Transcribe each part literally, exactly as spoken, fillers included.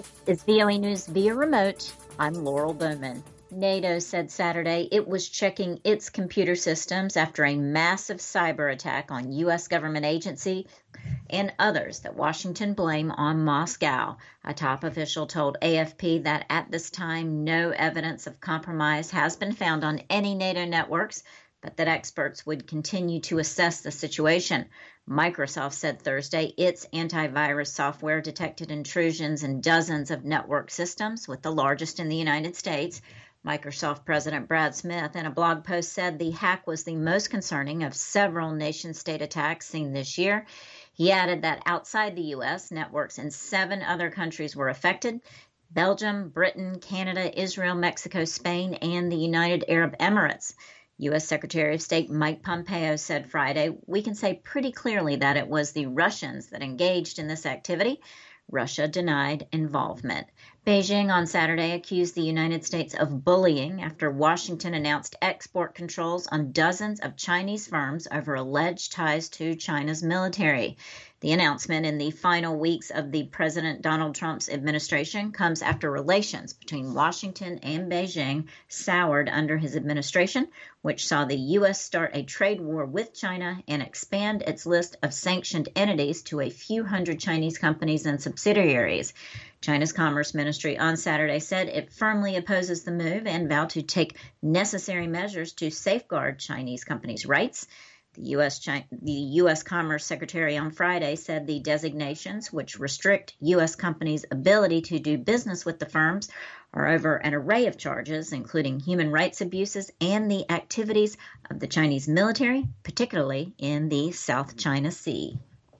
This is V O A News via remote. I'm Laurel Bowman. NATO said Saturday it was checking its computer systems after a massive cyber attack on U S government agency and others that Washington blamed on Moscow. A top official told A F P that at this time, no evidence of compromise has been found on any NATO networks, but that experts would continue to assess the situation. Microsoft said Thursday its antivirus software detected intrusions in dozens of network systems, with the largest in the United States. Microsoft President Brad Smith in a blog post said the hack was the most concerning of several nation-state attacks seen this year. He added that outside the U S, networks in seven other countries were affected: Belgium, Britain, Canada, Israel, Mexico, Spain, and the United Arab Emirates. U S Secretary of State Mike Pompeo said Friday, "We can say pretty clearly that it was the Russians that engaged in this activity." Russia denied involvement. Beijing on Saturday accused the United States of bullying after Washington announced export controls on dozens of Chinese firms over alleged ties to China's military. The announcement in the final weeks of the President Donald Trump's administration comes after relations between Washington and Beijing soured under his administration, which saw the U S start a trade war with China and expand its list of sanctioned entities to a few hundred Chinese companies and subsidiaries. China's Commerce Ministry on Saturday said it firmly opposes the move and vowed to take necessary measures to safeguard Chinese companies' rights. The U S. China, the U S. Commerce Secretary on Friday said the designations, which restrict U S companies' ability to do business with the firms, are over an array of charges, including human rights abuses and the activities of the Chinese military, particularly in the South China Sea.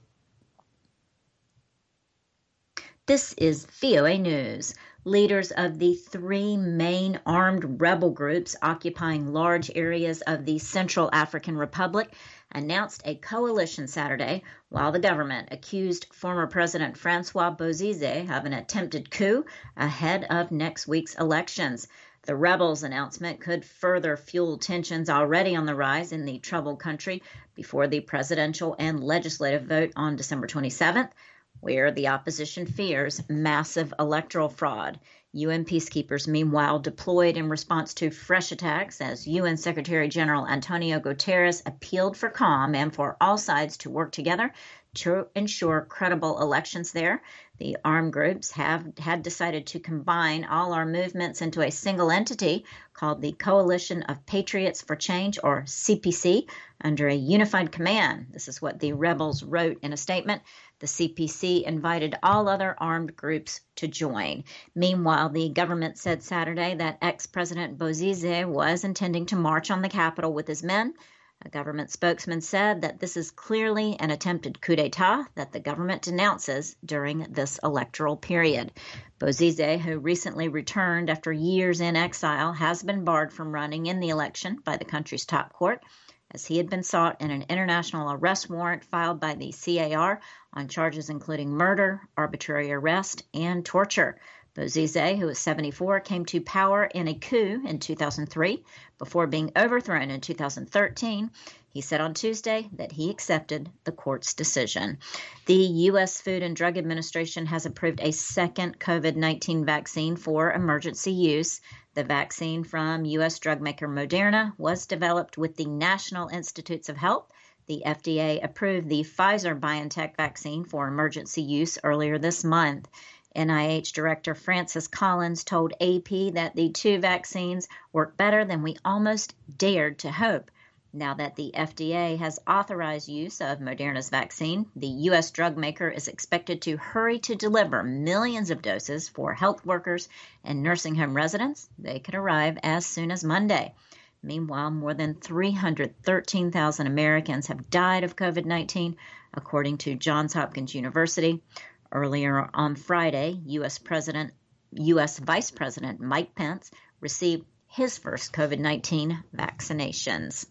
This is V O A News. Leaders of the three main armed rebel groups occupying large areas of the Central African Republic announced a coalition Saturday, while the government accused former President Francois Bozize of an attempted coup ahead of next week's elections. The rebels' announcement could further fuel tensions already on the rise in the troubled country before the presidential and legislative vote on December twenty-seventh. Where the opposition fears massive electoral fraud. U N peacekeepers, meanwhile, deployed in response to fresh attacks as U N Secretary General Antonio Guterres appealed for calm and for all sides to work together to ensure credible elections there. The armed groups have had decided to combine all our movements into a single entity called the Coalition of Patriots for Change, or C P C, under a unified command. This is what the rebels wrote in a statement. The C P C invited all other armed groups to join. Meanwhile, the government said Saturday that ex-President Bozize was intending to march on the Capitol with his men. A government spokesman said that this is clearly an attempted coup d'etat that the government denounces during this electoral period. Bozize, who recently returned after years in exile, has been barred from running in the election by the country's top court, as he had been sought in an international arrest warrant filed by the C A R on charges including murder, arbitrary arrest, and torture. Bozize, who is seventy-four, came to power in a coup in two thousand three before being overthrown in two thousand thirteen. He said on Tuesday that he accepted the court's decision. The U S. Food and Drug Administration has approved a second COVID nineteen vaccine for emergency use. The vaccine from U S drug maker Moderna was developed with the National Institutes of Health. The F D A approved the Pfizer-BioNTech vaccine for emergency use earlier this month. N I H Director Francis Collins told A P that the two vaccines work better than we almost dared to hope. Now that the F D A has authorized use of Moderna's vaccine, the U S drug maker is expected to hurry to deliver millions of doses for health workers and nursing home residents. They could arrive as soon as Monday. Meanwhile, more than three hundred thirteen thousand Americans have died of COVID nineteen, according to Johns Hopkins University. Earlier on Friday, U S. President, U S. Vice President Mike Pence received his first COVID nineteen vaccinations.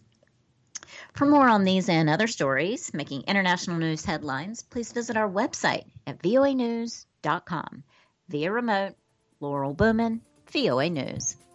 For more on these and other stories making international news headlines, please visit our website at V O A news dot com. Via remote, Laurel Bowman, V O A News.